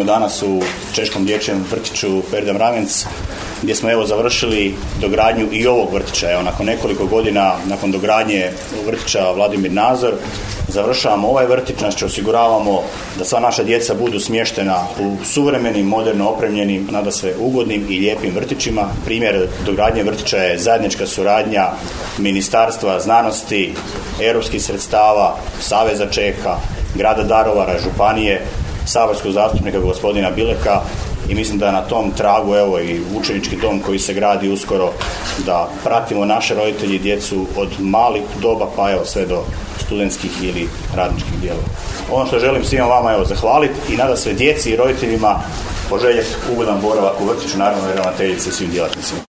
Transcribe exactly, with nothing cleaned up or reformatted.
danas u češkom dječjem vrtiću Ferda Mravenc, gdje smo evo završili dogradnju i ovog vrtića. Evo, nakon nekoliko godina, nakon dogradnje vrtića Vladimir Nazor, završavamo ovaj vrtić, znači osiguravamo da sva naša djeca budu smještena u suvremenim, moderno opremljenim, nadasve ugodnim i lijepim vrtićima. Primjer dogradnje vrtića je zajednička suradnja Ministarstva znanosti, europskih sredstava, Saveza Čeha, grada Daruvara, županije, saborskog zastupnika gospodina Bileka, i mislim da na tom tragu, evo i učenički dom koji se gradi uskoro, da pratimo naše roditelji i djecu od malih doba pa evo sve do studentskih ili radničkih dijelova. Ono što želim svima vama evo zahvaliti i nada sve djeci i roditeljima poželjeti ugodan boravak u vrtiću, naravno i ravnateljici i svim djelatnicima.